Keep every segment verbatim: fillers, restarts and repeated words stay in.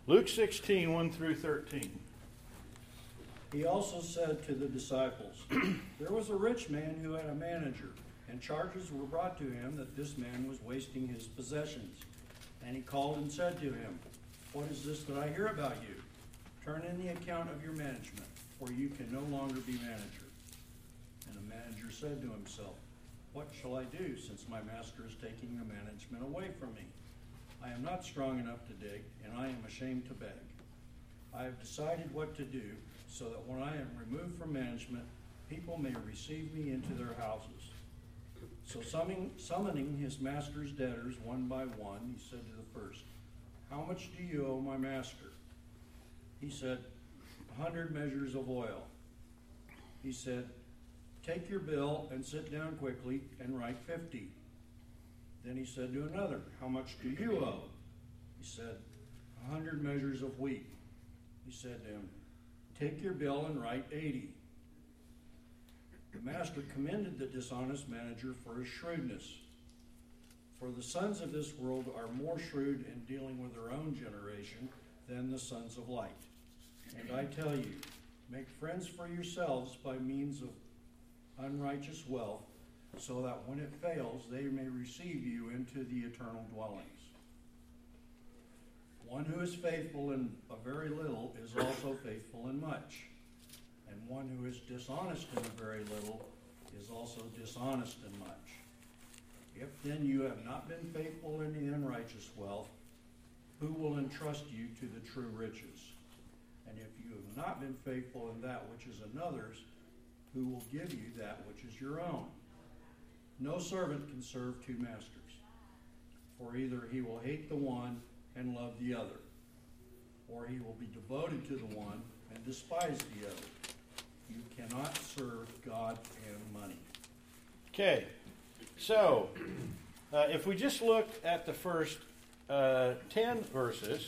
Luke sixteen, one through thirteen. He also said to the disciples, there was a rich man who had a manager, and charges were brought to him that this man was wasting his possessions. And he called and said to him, what is this that I hear about you? Turn in the account of your management, for you can no longer be manager. And the manager said to himself, what shall I do, since my master is taking the management away from me? I am not strong enough to dig, and I am ashamed to beg. I have decided what to do, so that when I am removed from management, people may receive me into their houses. So summoning, summoning his master's debtors one by one, he said to the first, how much do you owe my master? He said, a hundred measures of oil. He said, take your bill and sit down quickly and write fifty. Then he said to another, how much do you owe? He said, a hundred measures of wheat. He said to him, take your bill and write eighty. The master commended the dishonest manager for his shrewdness. For the sons of this world are more shrewd in dealing with their own generation than the sons of light. And I tell you, make friends for yourselves by means of unrighteous wealth, so that when it fails, they may receive you into the eternal dwellings. One who is faithful in a very little is also faithful in much. And one who is dishonest in a very little is also dishonest in much. If then you have not been faithful in the unrighteous wealth, who will entrust you to the true riches? And if you have not been faithful in that which is another's, who will give you that which is your own? No servant can serve two masters, for either he will hate the one and love the other, or he will be devoted to the one and despise the other. You cannot serve God and money. Okay, so uh, if we just look at the first uh, ten verses,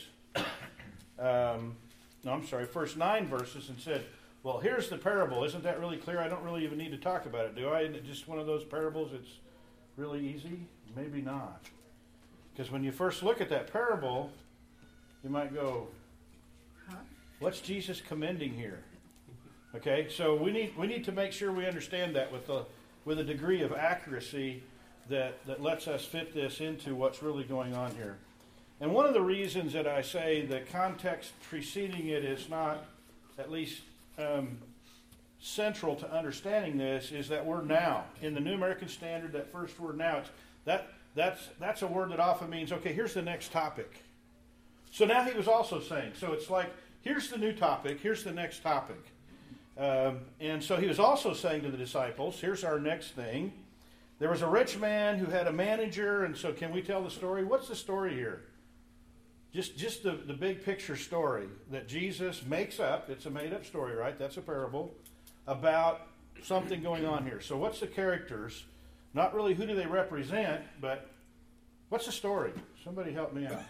um, no, I'm sorry, first nine verses, and said, well, here's the parable. Isn't that really clear? I don't really even need to talk about it, do I? Isn't it just one of those parables that's really easy? Maybe not. Because when you first look at that parable, you might go, huh? What's Jesus commending here? Okay, so we need we need to make sure we understand that with a with a degree of accuracy that, that lets us fit this into what's really going on here. And one of the reasons that I say the context preceding it is not at least um, central to understanding this is that word now. In the New American Standard, that first word now, it's, that that's that's a word that often means, okay, here's the next topic. So now he was also saying, so it's like, here's the new topic, here's the next topic. Um, and so he was also saying to the disciples, here's our next thing. There was a rich man who had a manager, and so can we tell the story? What's the story here? Just just the, the big picture story that Jesus makes up. It's a made-up story, right? That's a parable about something going on here. So what's the characters? Not really who do they represent, but what's the story? Somebody help me out.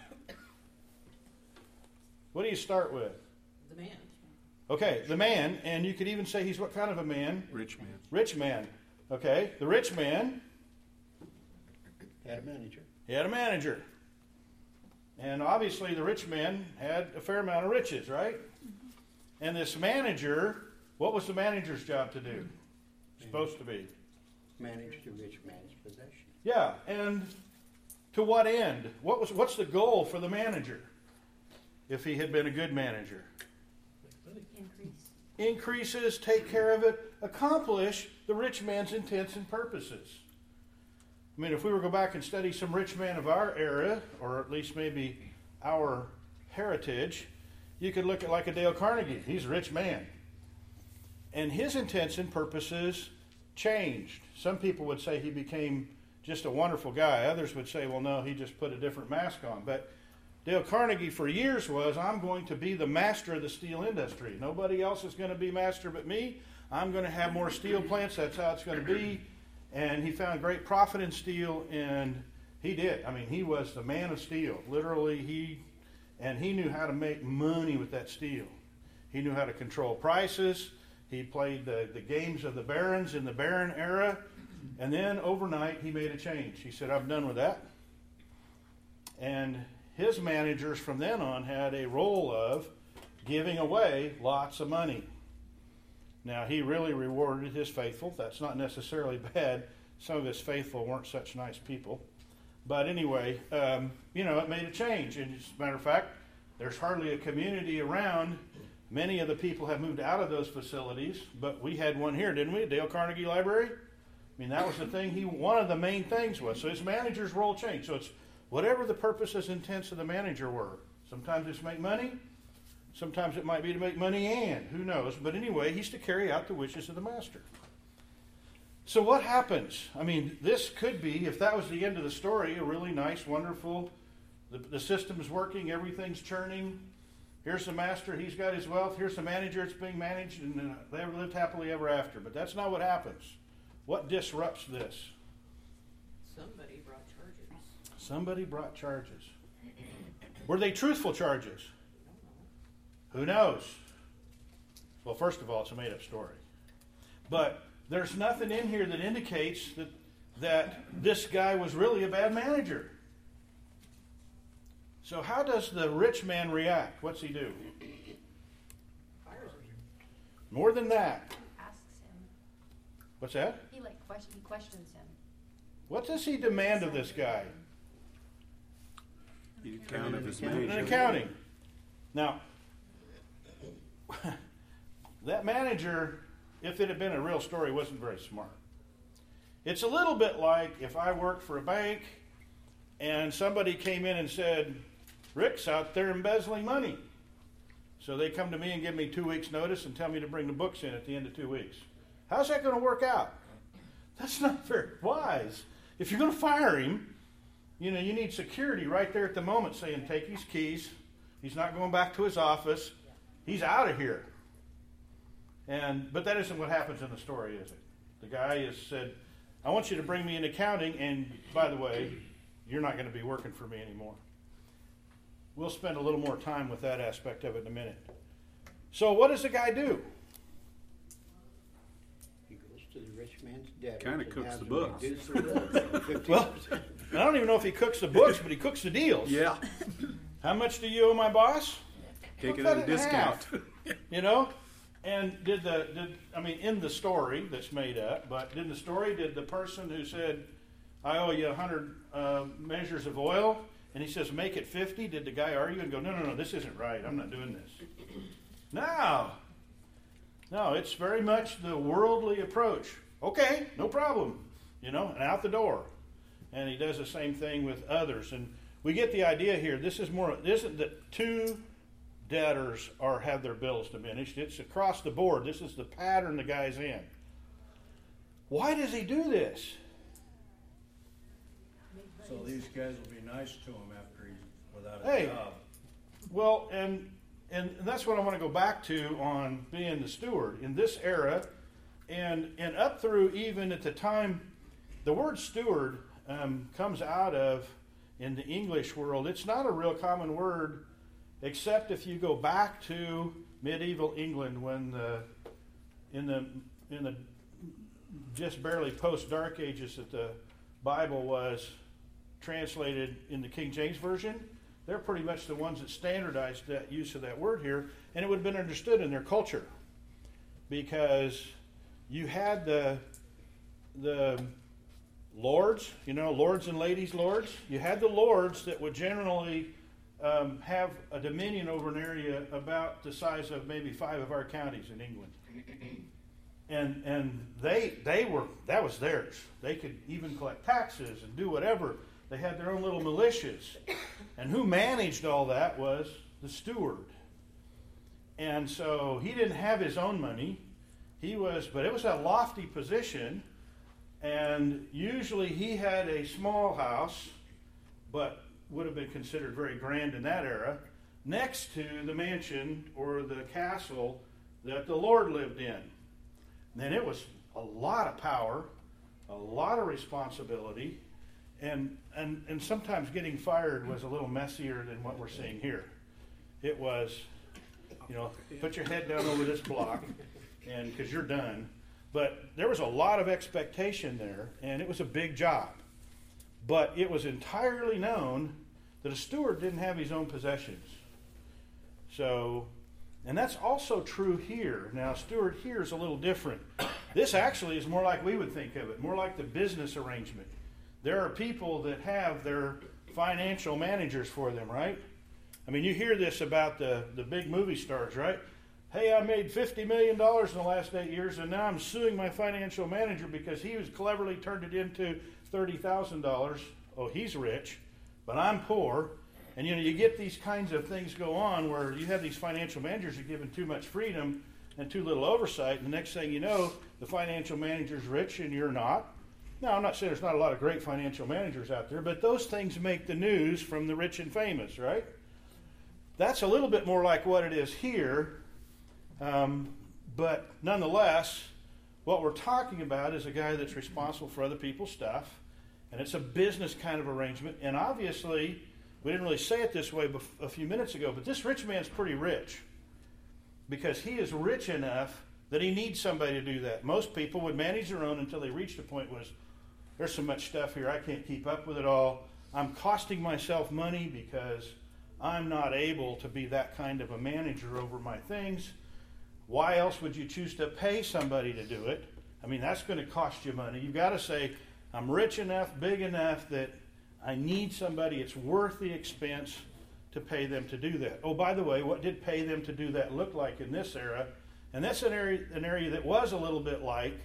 What do you start with? The man. Okay, the man, and you could even say he's what kind of a man? Rich man. Rich man. Okay, the rich man Had a manager. He had a manager. And obviously the rich man had a fair amount of riches, right? And this manager, what was the manager's job to do? Supposed to be. Manage the rich man's possession. Yeah, and to what end? What was what's the goal for the manager if he had been a good manager? Increase. Increases, take care of it, accomplish the rich man's intents and purposes. I mean, if we were to go back and study some rich man of our era, or at least maybe our heritage, you could look at like a Dale Carnegie. He's a rich man. And his intents and purposes changed. Some people would say he became just a wonderful guy. Others would say, well, no, he just put a different mask on. But Dale Carnegie for years was, I'm going to be the master of the steel industry. Nobody else is going to be master but me. I'm going to have more steel plants. That's how it's going to be. And he found great profit in steel, and he did. I mean, he was the man of steel. Literally, he, and he knew how to make money with that steel. He knew how to control prices. He played the, the games of the barons in the baron era. And then overnight, he made a change. He said, I'm done with that. And his managers from then on had a role of giving away lots of money. Now, he really rewarded his faithful. That's not necessarily bad. Some of his faithful weren't such nice people. But anyway, um, you know, it made a change. And as a matter of fact, there's hardly a community around. Many of the people have moved out of those facilities, but we had one here, didn't we? Dale Carnegie Library. I mean, that was the thing. He one of the main things was. So his manager's role changed. So it's whatever the purposes and intents of the manager were. Sometimes it's make money. Sometimes it might be to make money and who knows. But anyway, he's to carry out the wishes of the master. So what happens? I mean, this could be, if that was the end of the story, a really nice, wonderful, the, the system's working, everything's churning. Here's the master, he's got his wealth. Here's the manager, it's being managed, and uh, they ever lived happily ever after. But that's not what happens. What disrupts this? Somebody brought charges. Somebody brought charges. Were they truthful charges? I don't know. Who knows? Well, first of all, it's a made-up story. But there's nothing in here that indicates that, that this guy was really a bad manager. So how does the rich man react? What's he do? Fires him. More than that. Asks him. What's that? He like question, he questions him. What does he demand of this guy? The account of his An manager. accounting. Now, that manager, if it had been a real story, wasn't very smart. It's a little bit like if I worked for a bank and somebody came in and said, Rick's out there embezzling money. So they come to me and give me two weeks' notice and tell me to bring the books in at the end of two weeks. How's that going to work out? That's not very wise. If you're going to fire him, you know, you need security right there at the moment saying, take his keys. He's not going back to his office. He's out of here. And but that isn't what happens in the story, is it? The guy has said, I want you to bring me an accounting, and by the way, you're not going to be working for me anymore. We'll spend a little more time with that aspect of it in a minute. So what does the guy do? He goes to the rich man's debtors. Kinda and cooks has the them books. reduce the bill fifty Well, percent. I don't even know if he cooks the books, but he cooks the deals. Yeah. How much do you owe my boss? Take it Cut at a it in discount. half. You know? And did the, did, I mean, in the story that's made up, but in the story, did the person who said, I owe you a hundred uh, measures of oil, and he says, make it fifty, did the guy argue and go, no, no, no, this isn't right, I'm not doing this? No. No, it's very much the worldly approach. Okay, no problem. You know, and out the door. And he does the same thing with others. And we get the idea here, this is more, this isn't that two debtors are have their bills diminished. It's across the board. This is the pattern the guy's in. Why does he do this? So these guys will be nice to him after he's without a Hey. job. Well, and and that's what I want to go back to on being the steward in this era, and and up through even at the time, the word steward um, comes out of in the English world. It's not a real common word, except if you go back to medieval England when the in the in the just barely post Dark Ages that the Bible was translated in the King James Version. They're pretty much the ones that standardized that use of that word here, and it would have been understood in their culture because you had the the lords, you know, lords and ladies lords. You had the lords that would generally um, have a dominion over an area about the size of maybe five of our counties in England, and and they they were that was theirs. They could even collect taxes and do whatever. They had their own little militias. And who managed all that was the steward. And so he didn't have his own money. He was, but it was a lofty position. And usually he had a small house, but would have been considered very grand in that era, next to the mansion or the castle that the Lord lived in. And then it was a lot of power, a lot of responsibility. And, and and sometimes getting fired was a little messier than what we're seeing here. It was, you know, put your head down over this block, and because you're done. But there was a lot of expectation there, and it was a big job. But it was entirely known that a steward didn't have his own possessions. So, and that's also true here. Now, a steward here is a little different. This actually is more like we would think of it, more like the business arrangement. There are people that have their financial managers for them, right? I mean, you hear this about the, the big movie stars, right? Hey, I made fifty million dollars in the last eight years, and now I'm suing my financial manager because he was cleverly turned it into thirty thousand dollars. Oh, he's rich, but I'm poor. And, you know, you get these kinds of things go on where you have these financial managers who are given too much freedom and too little oversight, and the next thing you know, the financial manager's rich and you're not. Now, I'm not saying there's not a lot of great financial managers out there, but those things make the news from the rich and famous, right? That's a little bit more like what it is here. Um, but nonetheless, what we're talking about is a guy that's responsible for other people's stuff, and it's a business kind of arrangement. And obviously, we didn't really say it this way bef- a few minutes ago, but this rich man's pretty rich because he is rich enough that he needs somebody to do that. Most people would manage their own until they reached a point was, there's so much stuff here, I can't keep up with it all. I'm costing myself money because I'm not able to be that kind of a manager over my things. Why else would you choose to pay somebody to do it? I mean, that's going to cost you money. You've got to say, I'm rich enough, big enough that I need somebody. It's worth the expense to pay them to do that. Oh, by the way, what did pay them to do that look like in this era? And that's an area, an area that was a little bit like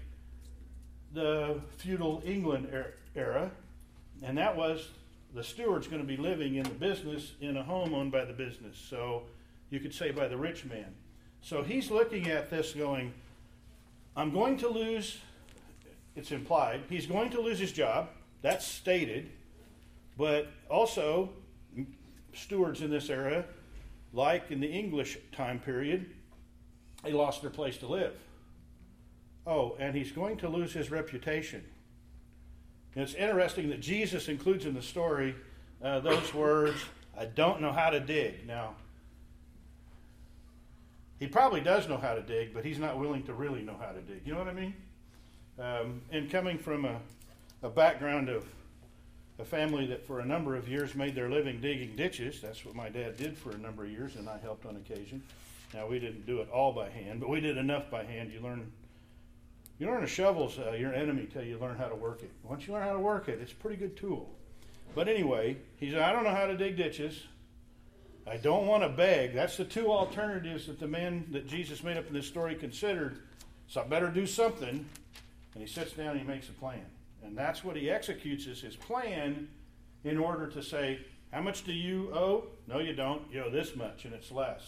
the feudal England era, and that was the steward's going to be living in the business in a home owned by the business. So you could say by the rich man. So he's looking at this going, I'm going to lose, it's implied, he's going to lose his job. That's stated. But also, stewards in this era, like in the English time period, they lost their place to live. Oh, and he's going to lose his reputation. And it's interesting that Jesus includes in the story uh, those words, I don't know how to dig. Now, he probably does know how to dig, but he's not willing to really know how to dig. You know what I mean? Um, and coming from a, a background of a family that for a number of years made their living digging ditches, that's what my dad did for a number of years, and I helped on occasion. Now, we didn't do it all by hand, but we did enough by hand. You learn you learn a shovel's uh, your enemy till you learn how to work it. Once you learn how to work it, it's a pretty good tool. But anyway, he said, I don't know how to dig ditches. I don't want to beg. That's the two alternatives that the man that Jesus made up in this story considered. So I better do something. And he sits down and he makes a plan. And that's what he executes is his plan in order to say, how much do you owe? No, you don't. You owe this much, and it's less.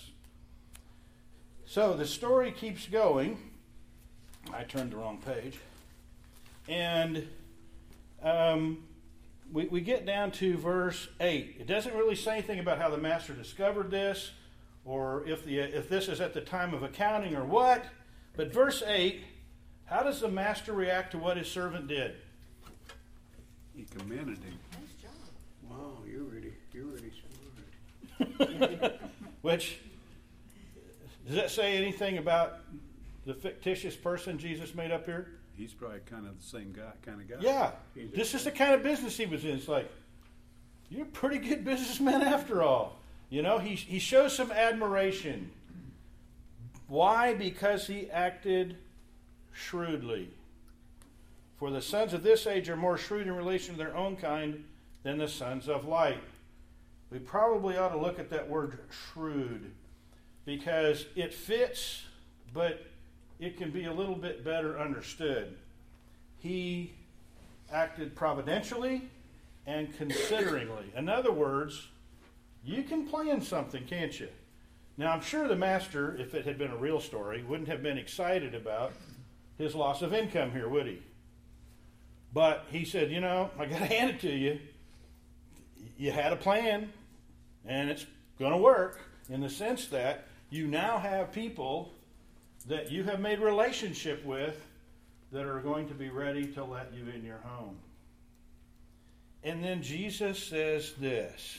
So the story keeps going. I turned the wrong page. And um, we, we get down to verse eight. It doesn't really say anything about how the master discovered this or if, the, if this is at the time of accounting or what. But verse eight, how does the master react to what his servant did? He commanded him. Nice job. Wow, you're really, you're really smart. Which, does that say anything about the fictitious person Jesus made up here? He's probably kind of the same guy, kind of guy. Yeah. This is the kind of business he was in. It's like, you're a pretty good businessman after all. You know, he, he shows some admiration. Why? Because he acted shrewdly. For the sons of this age are more shrewd in relation to their own kind than the sons of light. We probably ought to look at that word shrewd because it fits, but it can be a little bit better understood. He acted providentially and consideringly. In other words, you can plan something, can't you? Now, I'm sure the master, if it had been a real story, wouldn't have been excited about his loss of income here, would he? But he said, you know, I got to hand it to you. You had a plan, and it's going to work in the sense that you now have people that you have made relationship with that are going to be ready to let you in your home. And then Jesus says this.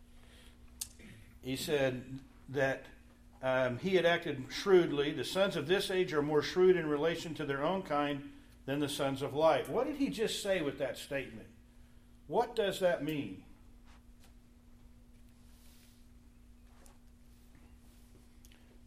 He said that um, he had acted shrewdly. The sons of this age are more shrewd in relation to their own kind than the sons of light. What did he just say with that statement? What does that mean?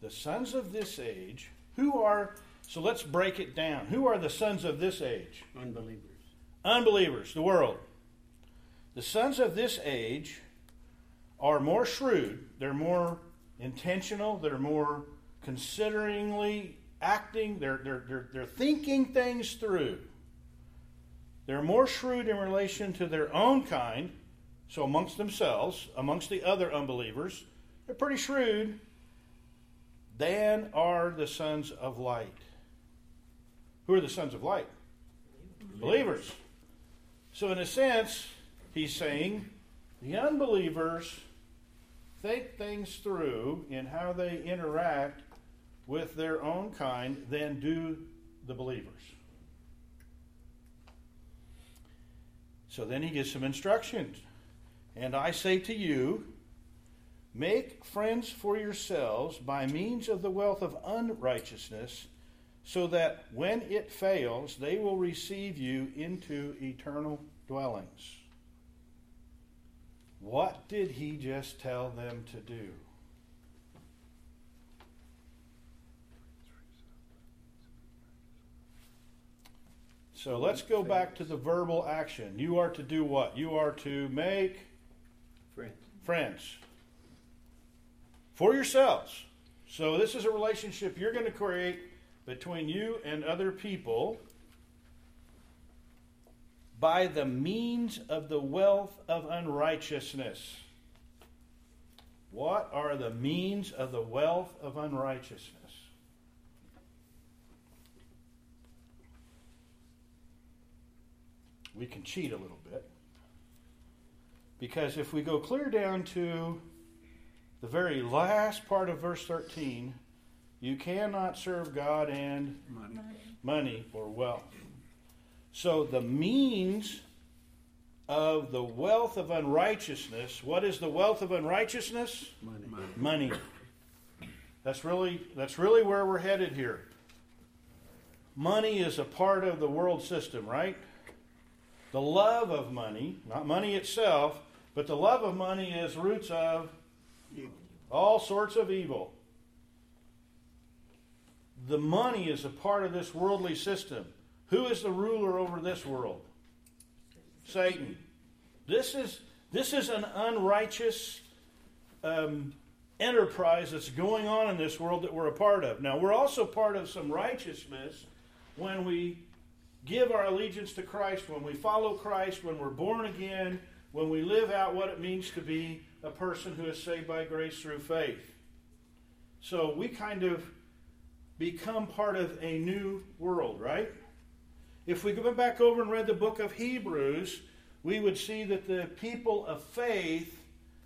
the sons of this age, who are, so let's break it down. Who are the sons of this age? Unbelievers. Unbelievers, the world. The sons of this age are more shrewd, they're more intentional, they're more consideringly acting, they're, they're, they're, they're thinking things through. They're more shrewd in relation to their own kind, so amongst themselves, amongst the other unbelievers, they're pretty shrewd, than are the sons of light. Who are the sons of light? Believers. So in a sense, he's saying the unbelievers think things through in how they interact with their own kind than do the believers. So then he gives some instructions. And I say to you, make friends for yourselves by means of the wealth of unrighteousness, so that when it fails, they will receive you into eternal dwellings. What did he just tell them to do? So let's go back to the verbal action. You are to do what? You are to make Friends. friends for yourselves. So this is a relationship you're going to create between you and other people by the means of the wealth of unrighteousness. What are the means of the wealth of unrighteousness? We can cheat a little bit. Because if we go clear down to the very last part of verse thirteen, you cannot serve God and Money. money or wealth. So the means of the wealth of unrighteousness, what is the wealth of unrighteousness? Money. Money. Money. That's really that's really where we're headed here. Money is a part of the world system, right? The love of money, not money itself, but the love of money is roots of all sorts of evil. The money is a part of this worldly system. Who is the ruler over this world? Satan. This is this is an unrighteous um, enterprise that's going on in this world that we're a part of. Now, we're also part of some righteousness when we give our allegiance to Christ, when we follow Christ, when we're born again, when we live out what it means to be a person who is saved by grace through faith. So we kind of become part of a new world, right? If we go back over and read the book of Hebrews, we would see that the people of faith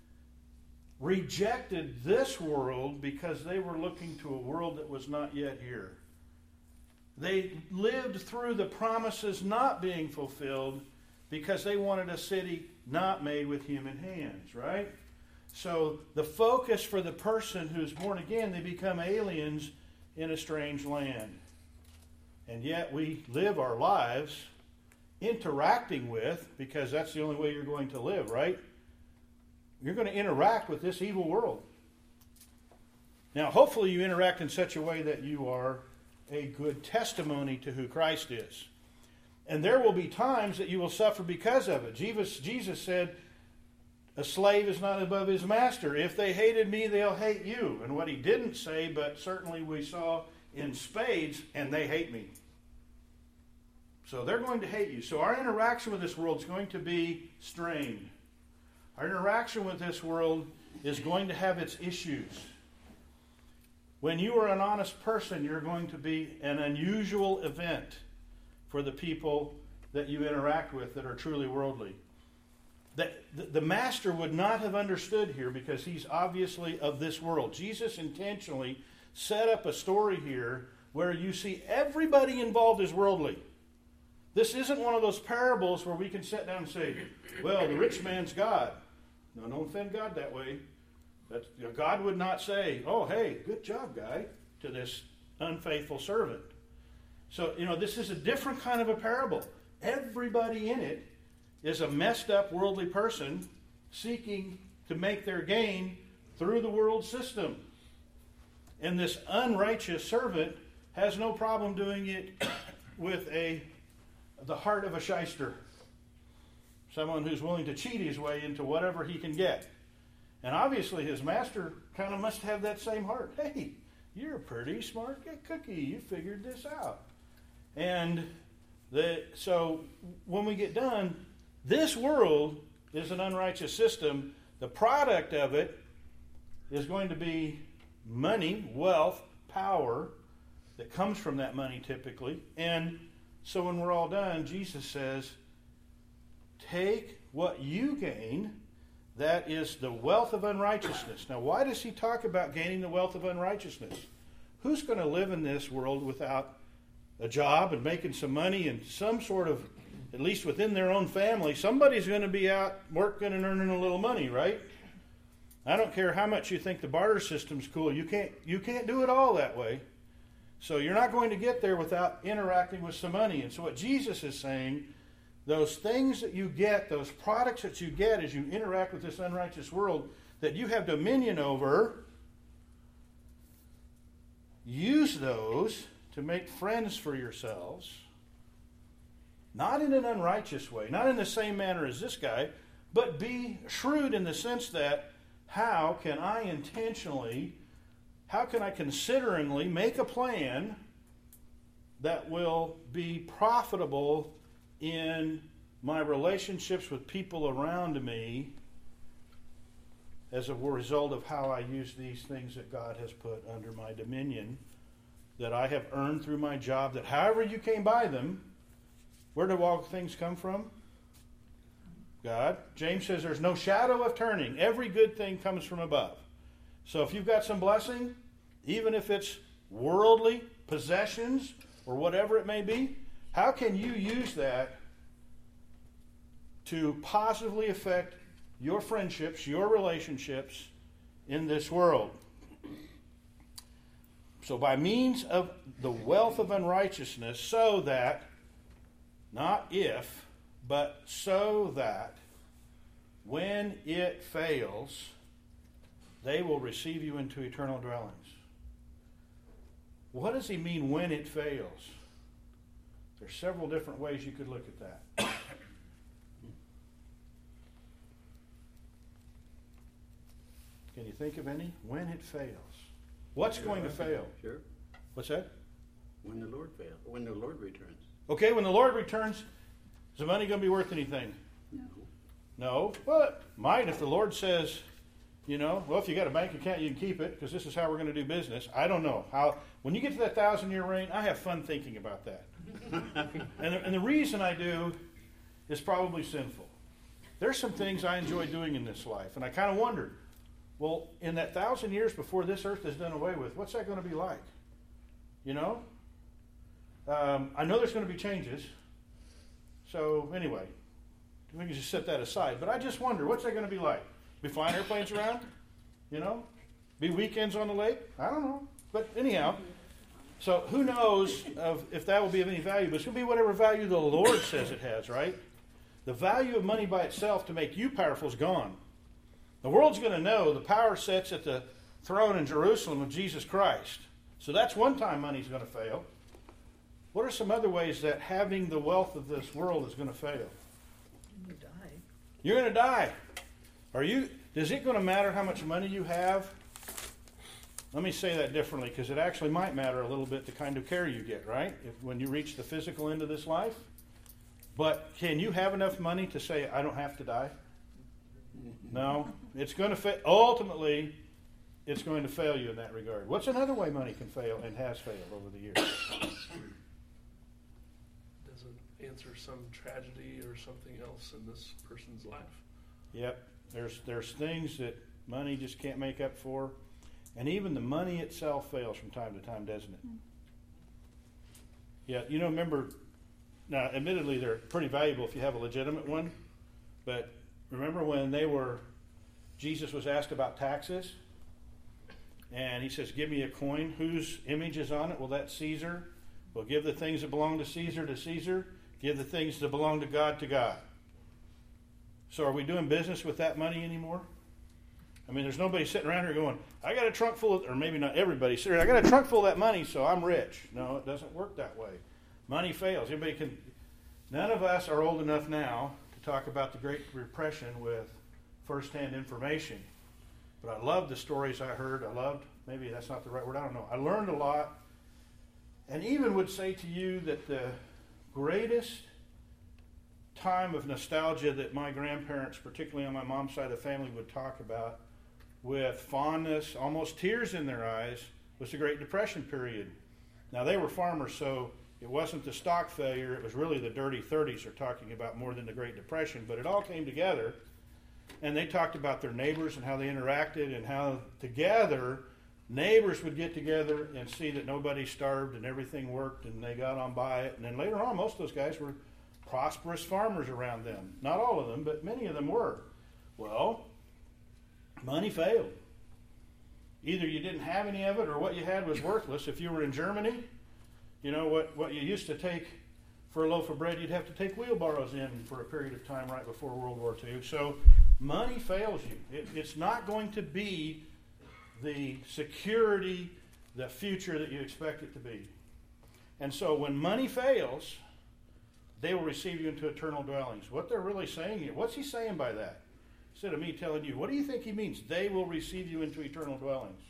rejected this world because they were looking to a world that was not yet here. They lived through the promises not being fulfilled because they wanted a city not made with human hands, right? So the focus for the person who's born again, they become aliens in a strange land. And yet we live our lives interacting with, because that's the only way you're going to live, right? You're going to interact with this evil world. Now, hopefully you interact in such a way that you are a good testimony to who Christ is. And there will be times that you will suffer because of it. Jesus, Jesus said, a slave is not above his master. If they hated me, they'll hate you. And what he didn't say, but certainly we saw in spades, and they hate me. So they're going to hate you. So our interaction with this world is going to be strained. Our interaction with this world is going to have its issues. When you are an honest person, you're going to be an unusual event for the people that you interact with that are truly worldly. The, the, the master would not have understood here because he's obviously of this world. Jesus intentionally set up a story here where you see everybody involved is worldly. This isn't one of those parables where we can sit down and say, well, the rich man's God. No, don't offend God that way. That, you know, God would not say, oh, hey, good job, guy, to this unfaithful servant. So, you know, this is a different kind of a parable. Everybody in it is a messed up worldly person seeking to make their gain through the world system. And this unrighteous servant has no problem doing it with a the heart of a shyster. Someone who's willing to cheat his way into whatever he can get. And obviously his master kind of must have that same heart. Hey, you're a pretty smart cookie. You figured this out. And the, so when we get done, this world is an unrighteous system. The product of it is going to be money, wealth, power that comes from that money typically. And so when we're all done, Jesus says, take what you gain, that is the wealth of unrighteousness. Now, why does he talk about gaining the wealth of unrighteousness? Who's going to live in this world without a job and making some money and some sort of, at least within their own family, somebody's going to be out working and earning a little money, right? I don't care how much you think the barter system's cool. You can't, you can't do it all that way. So you're not going to get there without interacting with some money. And so what Jesus is saying, those things that you get, those products that you get as you interact with this unrighteous world that you have dominion over, use those to make friends for yourselves. Not in an unrighteous way, not in the same manner as this guy, but be shrewd in the sense that how can I intentionally, how can I consideringly make a plan that will be profitable in my relationships with people around me as a result of how I use these things that God has put under my dominion, that I have earned through my job, that however you came by them, where do all things come from? God. James says there's no shadow of turning. Every good thing comes from above. So if you've got some blessing, even if it's worldly possessions or whatever it may be, how can you use that to positively affect your friendships, your relationships in this world? So by means of the wealth of unrighteousness, so that, not if, but so that when it fails, they will receive you into eternal dwellings. What does he mean when it fails? There's several different ways you could look at that. Can you think of any? When it fails. What's going to fail? Sure. What's that? When the Lord fails. When the Lord returns. Okay, when the Lord returns, is the money going to be worth anything? No. No. Well, it might if the Lord says, you know, well, if you got a bank account, you can keep it because this is how we're going to do business. I don't know. How. When you get to that thousand-year reign, I have fun thinking about that. and, the, and the reason I do is probably sinful. There's some things I enjoy doing in this life, and I kind of wondered, well, in that thousand years before this earth is done away with, what's that going to be like? You know? Um, I know there's going to be changes. So, anyway, we can just set that aside. But I just wonder, what's that going to be like? Be flying airplanes around? You know? Be weekends on the lake? I don't know. But anyhow, so who knows of if that will be of any value, but it's going to be whatever value the Lord says it has, right? The value of money by itself to make you powerful is gone. The world's going to know the power sits at the throne in Jerusalem of Jesus Christ. So that's one time money's going to fail. What are some other ways that having the wealth of this world is going to fail? You die. You're going to die. Are you? Is it going to matter how much money you have? Let me say that differently, because it actually might matter a little bit the kind of care you get, right? If, when you reach the physical end of this life. But can you have enough money to say, I don't have to die? No. It's going to fa- ultimately, it's going to fail you in that regard. What's another way money can fail and has failed over the years? Doesn't answer some tragedy or something else in this person's life. Yep. There's there's things that money just can't make up for. And even the money itself fails from time to time, doesn't it? Yeah, you know, remember, now admittedly they're pretty valuable if you have a legitimate one, but remember when they were, Jesus was asked about taxes, and he says, give me a coin. Whose image is on it? Well, that's Caesar. Well, give the things that belong to Caesar to Caesar. Give the things that belong to God to God. So are we doing business with that money anymore? I mean, there's nobody sitting around here going, I got a trunk full of, or maybe not everybody, sitting, I got a trunk full of that money, so I'm rich. No, it doesn't work that way. Money fails. Anybody can, none of us are old enough now to talk about the Great Depression with firsthand information. But I loved the stories I heard. I loved, maybe that's not the right word, I don't know. I learned a lot, and even would say to you that the greatest time of nostalgia that my grandparents, particularly on my mom's side of the family, would talk about with fondness, almost tears in their eyes, was the Great Depression period. Now, they were farmers, so it wasn't the stock failure, it was really the dirty thirties they're talking about more than the Great Depression, but it all came together, and they talked about their neighbors and how they interacted and how together neighbors would get together and see that nobody starved and everything worked and they got on by it. And then later on, most of those guys were prosperous farmers around them. Not all of them, but many of them were. Well, money failed. Either you didn't have any of it or what you had was worthless. If you were in Germany, you know, what, what you used to take for a loaf of bread, you'd have to take wheelbarrows in for a period of time right before World War Two. So money fails you. It, it's not going to be the security, the future that you expect it to be. And so when money fails, they will receive you into eternal dwellings. What they're really saying here, what's he saying by that? Instead of me telling you, what do you think he means? They will receive you into eternal dwellings.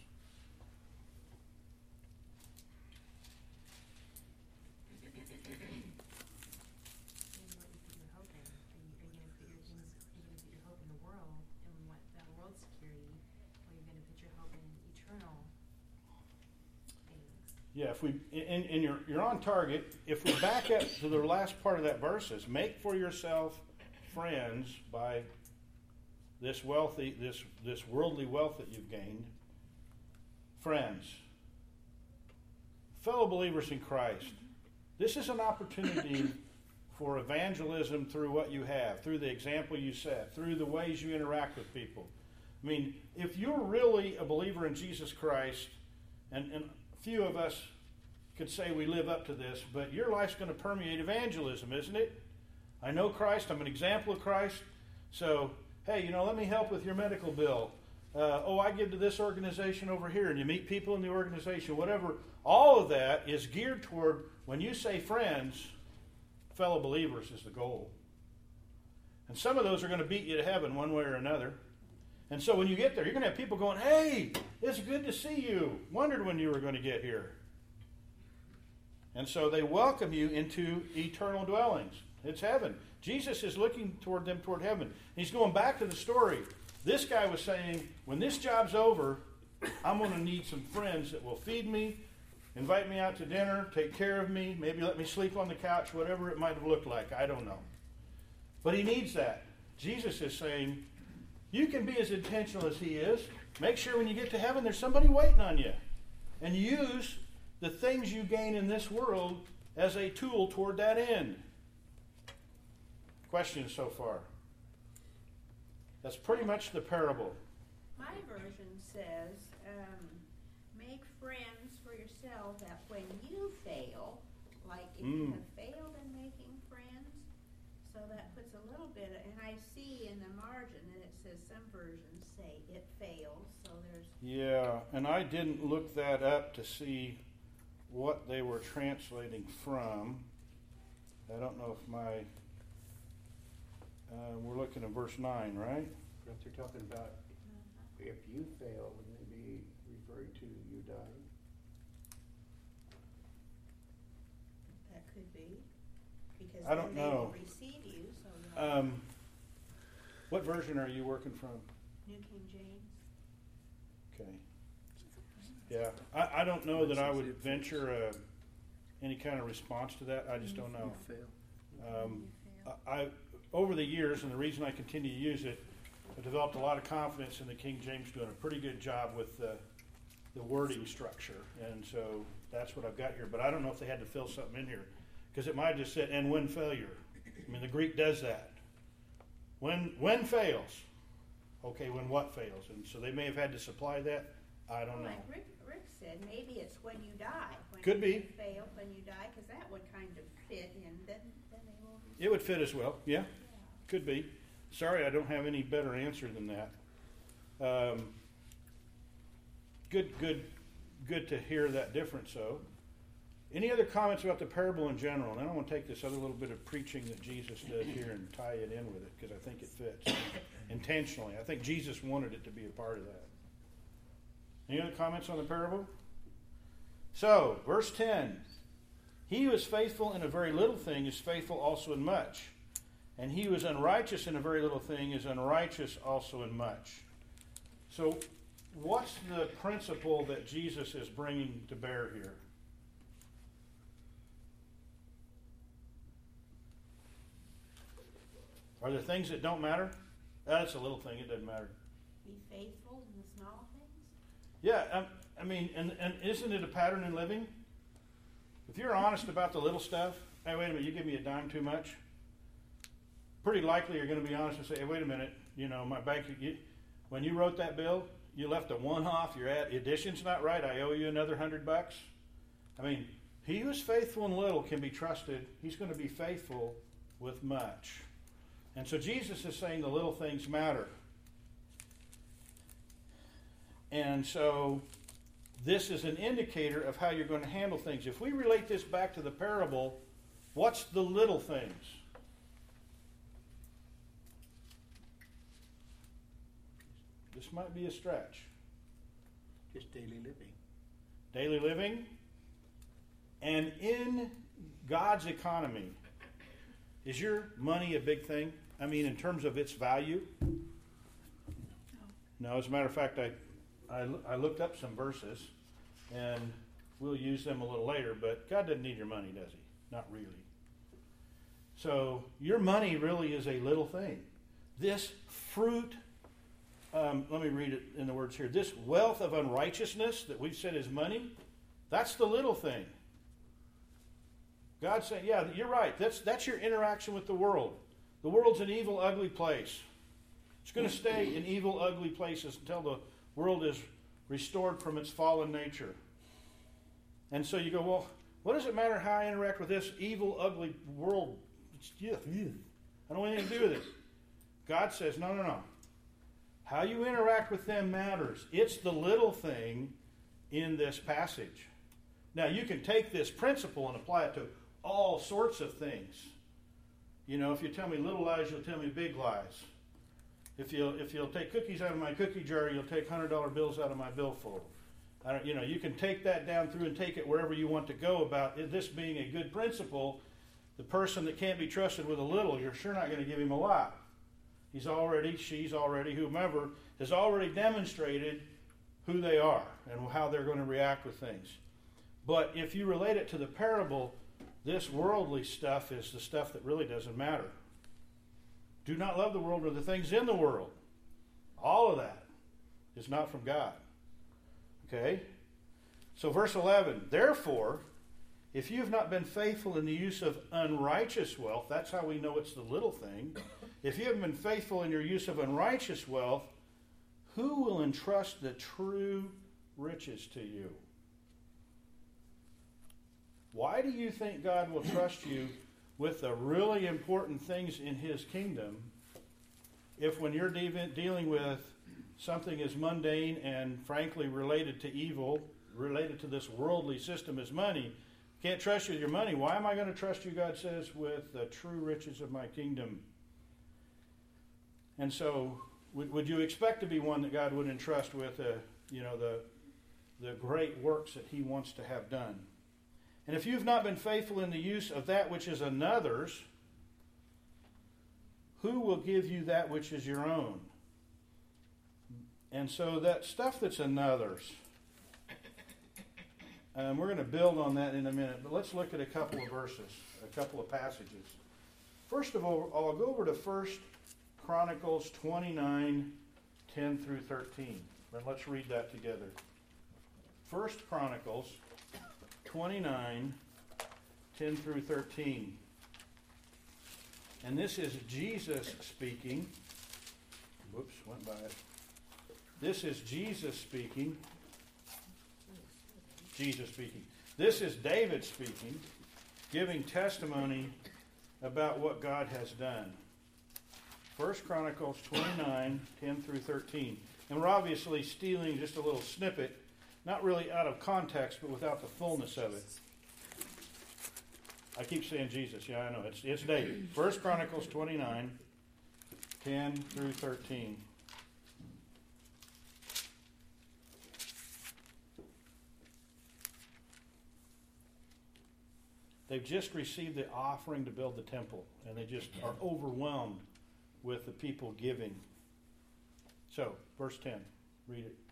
Yeah, if we, and, and you're, you're on target. If we back up to the last part of that verse, is make for yourself friends by this wealthy, this this worldly wealth that you've gained. Friends, fellow believers in Christ. This is an opportunity for evangelism through what you have, through the example you set, through the ways you interact with people. I mean, if you're really a believer in Jesus Christ, and, and few of us could say we live up to this, but your life's going to permeate evangelism, isn't it? I know Christ. I'm an example of Christ. So, hey, you know, let me help with your medical bill. Uh, oh, I give to this organization over here, and you meet people in the organization, whatever. All of that is geared toward, when you say friends, fellow believers is the goal. And some of those are going to beat you to heaven one way or another. And so when you get there, you're going to have people going, hey, it's good to see you. Wondered when you were going to get here. And so they welcome you into eternal dwellings. It's heaven. Jesus is looking toward them toward heaven. He's going back to the story. This guy was saying, when this job's over, I'm going to need some friends that will feed me, invite me out to dinner, take care of me, maybe let me sleep on the couch, whatever it might have looked like. I don't know. But he needs that. Jesus is saying, you can be as intentional as he is. Make sure when you get to heaven, there's somebody waiting on you. And use the things you gain in this world as a tool toward that end. Questions so far? That's pretty much the parable. My version says, um, make friends for yourself that when you fail, like if you Mm. have failed in making friends, so that puts a little bit, and I see in the margin that it says some versions say it fails, so there's, Yeah, and I didn't look that up to see what they were translating from. I don't know if my... Uh, we're looking at verse nine, right? What they're talking about, if you fail, would they be referring to you dying? that could be, because I don't then they will know. receive you, so you'll- Um, what version are you working from? New King James. Okay. Yeah, I, I don't know that I would venture uh, any kind of response to that. I just don't know. Um, I, I over the years, and the reason I continue to use it, I developed a lot of confidence in the King James doing a pretty good job with the, the wording structure, and so that's what I've got here. But I don't know if they had to fill something in here, because it might have just said, and when failure. I mean, the Greek does that. When when fails. Okay, when what fails? And so they may have had to supply that. I don't know. Like Rick, Rick said, maybe it's when you die. When Could you be. fail when you die, because that would kind of fit in. Then, then they will. It would fit as well, yeah. Yeah. Could be. Sorry, I don't have any better answer than that. Um, good, good, good to hear that difference. So, any other comments about the parable in general? And I don't want to take this other little bit of preaching that Jesus does here and tie it in with it, because I think it fits intentionally. I think Jesus wanted it to be a part of that. Any other comments on the parable? So, verse ten. He who is faithful in a very little thing is faithful also in much. And he who is unrighteous in a very little thing is unrighteous also in much. So, what's the principle that Jesus is bringing to bear here? Are there things that don't matter? That's a little thing, it doesn't matter. Be faithful in the small things? Yeah, um, I mean, and, and isn't it a pattern in living? If you're honest about the little stuff, hey, wait a minute, you give me a dime too much? Pretty likely you're going to be honest and say, hey, wait a minute, you know, my bank, you, when you wrote that bill, you left a one off, your ad, addition's not right, I owe you another hundred bucks. I mean, he who is faithful in little can be trusted. He's going to be faithful with much. And so Jesus is saying the little things matter. And so this is an indicator of how you're going to handle things. If we relate this back to the parable, what's the little things? This might be a stretch. Just daily living. Daily living. And in God's economy, is your money a big thing? I mean, in terms of its value? No. As a matter of fact, I, I, I looked up some verses, and we'll use them a little later, but God doesn't need your money, does he? Not really. So your money really is a little thing. This fruit, um, let me read it in the words here. This wealth of unrighteousness that we've said is money, that's the little thing. God's saying, yeah, you're right. That's, that's your interaction with the world. The world's an evil, ugly place. It's going to stay in evil, ugly places until the world is restored from its fallen nature. And so you go, well, what does it matter how I interact with this evil, ugly world? It's, yeah, yeah. I don't want anything to do with it. God says, no, no, no. How you interact with them matters. It's the little thing in this passage. Now, you can take this principle and apply it to all sorts of things. You know, if you tell me little lies, you'll tell me big lies. If you'll, if you'll take cookies out of my cookie jar, you'll take one hundred dollar bills out of my billfold. I don't, you know, you can take that down through and take it wherever you want to go about this being a good principle. The person that can't be trusted with a little, you're sure not going to give him a lot. He's already, she's already, whomever, has already demonstrated who they are and how they're going to react with things. But if you relate it to the parable, this worldly stuff is the stuff that really doesn't matter. Do not love the world or the things in the world. All of that is not from God. Okay? So verse eleven, therefore, if you have not been faithful in the use of unrighteous wealth, that's how we know it's the little thing. If you haven't been faithful in your use of unrighteous wealth, who will entrust the true riches to you? Why do you think God will trust you with the really important things in his kingdom if when you're de- dealing with something as mundane and frankly related to evil, related to this worldly system as money, can't trust you with your money? Why am I going to trust you, God says, with the true riches of my kingdom? And so, would, would you expect to be one that God would entrust with, uh, you know, the the great works that he wants to have done? And if you've not been faithful in the use of that which is another's, who will give you that which is your own? And so that stuff that's another's, um, we're going to build on that in a minute, but let's look at a couple of verses, a couple of passages. First of all, I'll go over to First Chronicles twenty-nine, ten through thirteen. And let's read that together. First Chronicles twenty-nine, ten through thirteen. And this is Jesus speaking. Whoops, went by it. This is Jesus speaking. Jesus speaking. This is David speaking, giving testimony about what God has done. First Chronicles twenty-nine, ten through thirteen. And we're obviously stealing just a little snippet, not really out of context, but without the fullness of it. I keep saying Jesus. Yeah, I know. It's, it's David. First Chronicles twenty-nine, ten through thirteen. They've just received the offering to build the temple, and they just are overwhelmed with the people giving. So, verse ten, read it.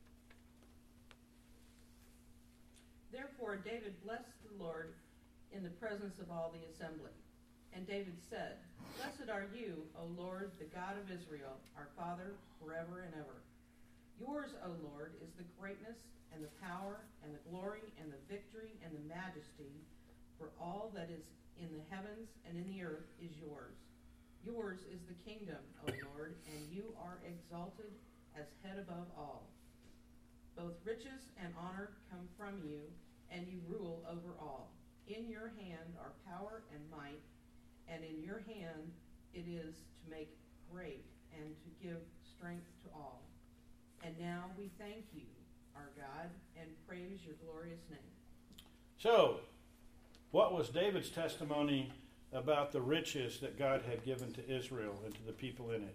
Therefore David blessed the Lord in the presence of all the assembly. And David said, Blessed are you, O Lord, the God of Israel, our Father, forever and ever. Yours, O Lord, is the greatness and the power and the glory and the victory and the majesty, for all that is in the heavens and in the earth is yours. Yours is the kingdom, O Lord, and you are exalted as head above all. Both riches and honor come from you, and you rule over all. In your hand are power and might, and in your hand it is to make great and to give strength to all. And now we thank you, our God, and praise your glorious name. So, what was David's testimony about the riches that God had given to Israel and to the people in it?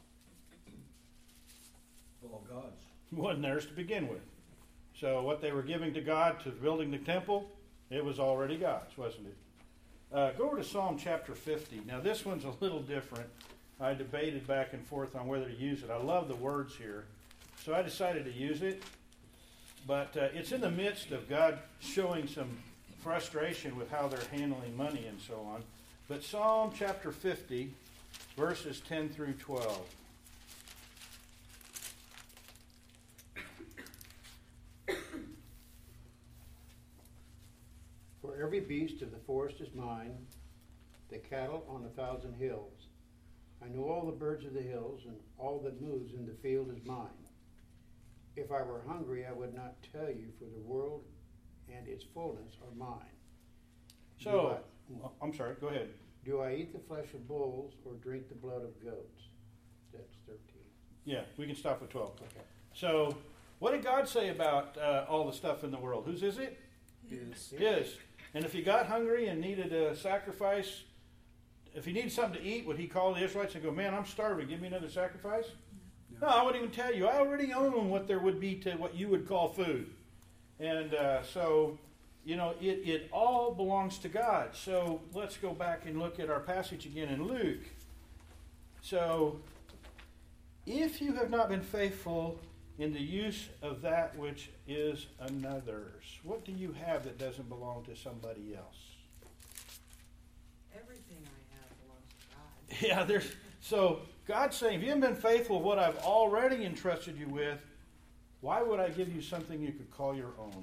All God's. It wasn't theirs to begin with. So what they were giving to God to building the temple, it was already God's, wasn't it? Uh, go over to Psalm chapter fifty. Now this one's a little different. I debated back and forth on whether to use it. I love the words here, so I decided to use it. But uh, it's in the midst of God showing some frustration with how they're handling money and so on. But Psalm chapter fifty, verses ten through twelve. For every beast of the forest is mine, the cattle on a thousand hills. I know all the birds of the hills, and all that moves in the field is mine. If I were hungry, I would not tell you, for the world and its fullness are mine. So, I, I'm sorry, go ahead. Do I eat the flesh of bulls or drink the blood of goats? That's thirteen. Yeah, we can stop at twelve. Okay. So, what did God say about uh, all the stuff in the world? Whose is it? His. His. And if you got hungry and needed a sacrifice, if you needed something to eat, would he call the Israelites and go, man, I'm starving, give me another sacrifice? No, I wouldn't even tell you. I already own what there would be to what you would call food. And uh, so, you know, it, it all belongs to God. So let's go back and look at our passage again in Luke. So, if you have not been faithful in the use of that which is another's, what do you have that doesn't belong to somebody else? Everything I have belongs to God. Yeah, there's so God's saying, if you haven't been faithful with what I've already entrusted you with, why would I give you something you could call your own?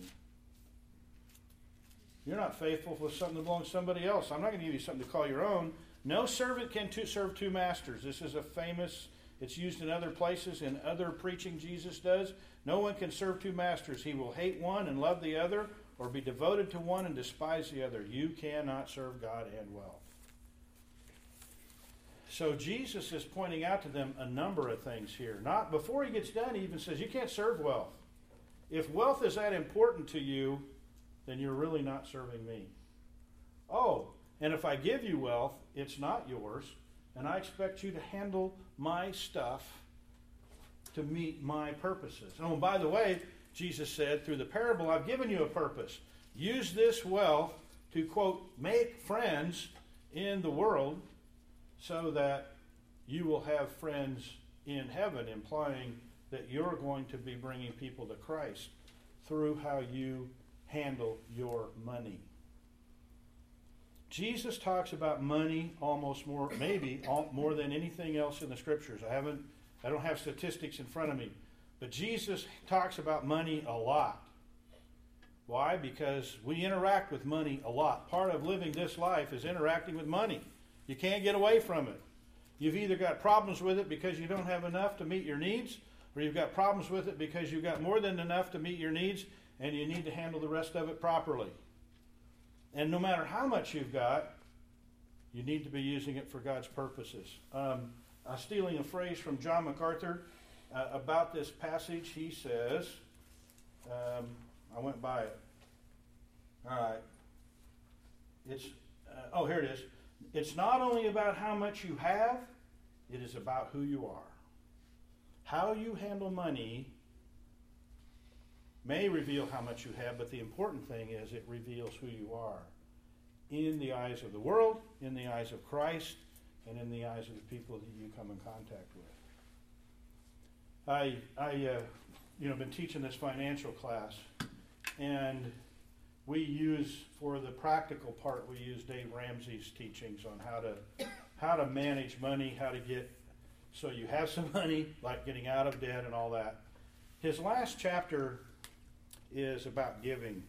You're not faithful with something that belongs to somebody else. I'm not going to give you something to call your own. No servant can two, serve two masters. This is a famous, it's used in other places, in other preaching Jesus does. No one can serve two masters. He will hate one and love the other, or be devoted to one and despise the other. You cannot serve God and wealth. So Jesus is pointing out to them a number of things here. Not before he gets done, he even says, you can't serve wealth. If wealth is that important to you, then you're really not serving me. Oh, and if I give you wealth, it's not yours, and I expect you to handle my stuff to meet my purposes. Oh, and by the way, Jesus said, through the parable, I've given you a purpose. Use this wealth to, quote, make friends in the world so that you will have friends in heaven, implying that you're going to be bringing people to Christ through how you handle your money. Jesus talks about money almost more, maybe all, more than anything else in the scriptures. I haven't, I don't have statistics in front of me, but Jesus talks about money a lot. Why? Because we interact with money a lot. Part of living this life is interacting with money. You can't get away from it. You've either got problems with it because you don't have enough to meet your needs, or you've got problems with it because you've got more than enough to meet your needs, and you need to handle the rest of it properly. And no matter how much you've got, you need to be using it for God's purposes. Um, I'm stealing a phrase from John MacArthur. uh, about this passage, he says, um, I went by it. All right. It's, uh, oh, here it is. It's not only about how much you have, it is about who you are. How you handle money may reveal how much you have, but the important thing is it reveals who you are in the eyes of the world, in the eyes of Christ, and in the eyes of the people that you come in contact with. I, I, uh, you know, been teaching this financial class, and we use, for the practical part, we use Dave Ramsey's teachings on how to, how to manage money, how to get, so you have some money, like getting out of debt and all that. His last chapter is about giving.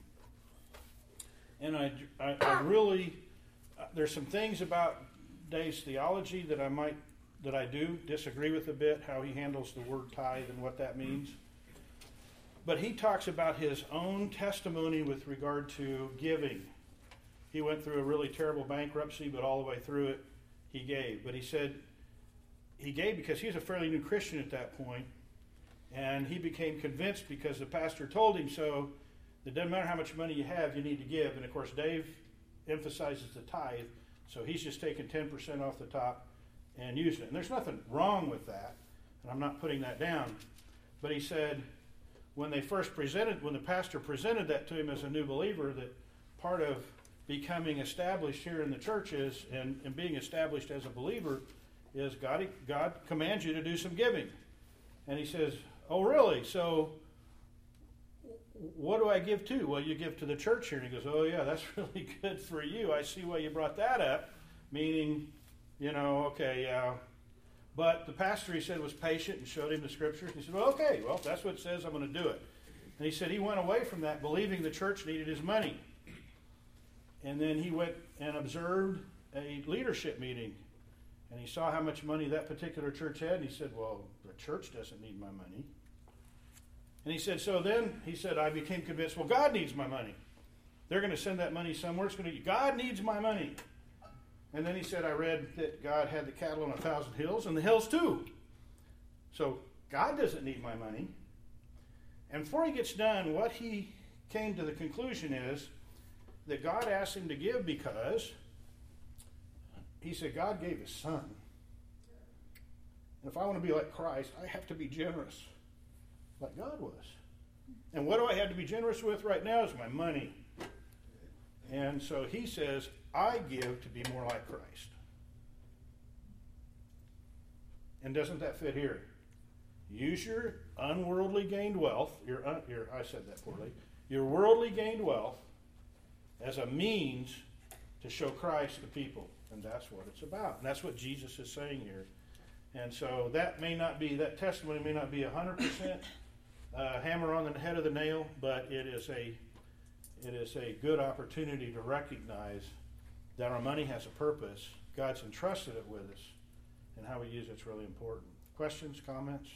And I, I, I really, uh, there's some things about Dave's theology that I might, that I do disagree with a bit, how he handles the word tithe and what that means. But he talks about his own testimony with regard to giving. He went through a really terrible bankruptcy, but all the way through it, he gave. But he said he gave because he was a fairly new Christian at that point, and he became convinced because the pastor told him so. It doesn't matter how much money you have, you need to give. And of course, Dave emphasizes the tithe, so he's just taking ten percent off the top and using it. And there's nothing wrong with that, and I'm not putting that down. But he said when they first presented, when the pastor presented that to him as a new believer, that part of becoming established here in the church is, and, and being established as a believer, is God, God commands you to do some giving. And he says, oh, really? So what do I give to? Well, you give to the church here. And he goes, oh, yeah, that's really good for you. I see why you brought that up. Meaning, you know, okay, yeah. But the pastor, he said, was patient and showed him the scriptures. And he said, well, okay, well, if that's what it says, I'm going to do it. And he said he went away from that believing the church needed his money. And then he went and observed a leadership meeting. And he saw how much money that particular church had. And he said, well, the church doesn't need my money. And he said, so then, he said, I became convinced, well, God needs my money. They're going to send that money somewhere. It's going to, God needs my money. And then he said, I read that God had the cattle on a thousand hills, and the hills too. So God doesn't need my money. And before he gets done, what he came to the conclusion is that God asked him to give because he said, God gave his son. And if I want to be like Christ, I have to be generous like God was. And what do I have to be generous with right now is my money. And so he says, I give to be more like Christ. And doesn't that fit here? Use your unworldly gained wealth, your, un, your I said that poorly, your worldly gained wealth as a means to show Christ to people. And that's what it's about. And that's what Jesus is saying here. And so that may not be, that testimony may not be one hundred percent uh, hammer on the head of the nail, but it is a it is a good opportunity to recognize that our money has a purpose. God's entrusted it with us, and how we use it's really important. Questions, comments?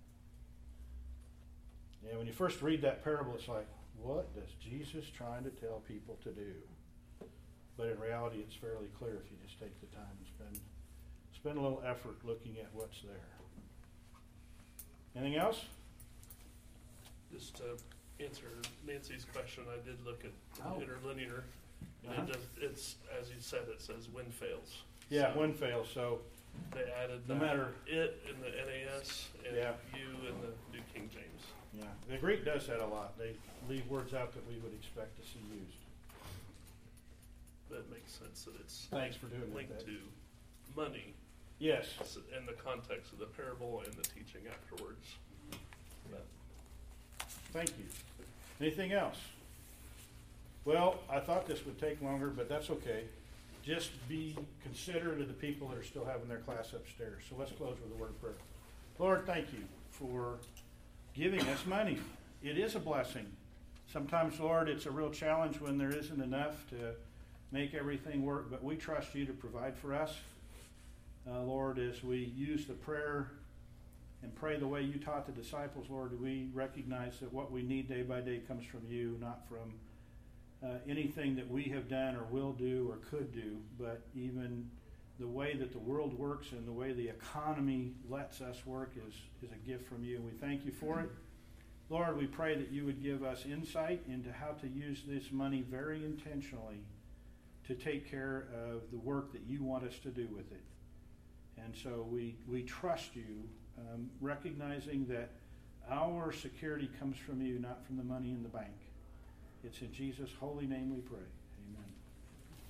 Yeah, when you first read that parable, it's like, what does Jesus trying to tell people to do? But in reality, it's fairly clear if you just take the time and spend spend a little effort looking at what's there. Anything else? Just to answer Nancy's question, I did look at Oh. interlinear, and Uh-huh. it does, it's, as you said, it says when fails. Yeah, So one fails, so they added no that matter- it in the N A S and Yeah. you in the New King James. yeah. The Greek does that a lot. They leave words out that we would expect to see used. That makes sense that it's Thanks for doing linked that. to money Yes. in the context of the parable and the teaching afterwards. But Thank you. Anything else? Well, I thought this would take longer, but that's okay. Just be considerate of the people that are still having their class upstairs. So let's close with a word of prayer. Lord, thank you for giving us money. It is a blessing. Sometimes, Lord, it's a real challenge when there isn't enough to make everything work, but we trust you to provide for us. Uh, Lord, as we use the prayer and pray the way you taught the disciples, Lord, we recognize that what we need day by day comes from you, not from uh, anything that we have done or will do or could do, but even the way that the world works and the way the economy lets us work is, is a gift from you. And we thank you for it. Lord, we pray that you would give us insight into how to use this money very intentionally to take care of the work that you want us to do with it. And so we, we trust you, um, recognizing that our security comes from you, not from the money in the bank. It's in Jesus' holy name we pray. Amen.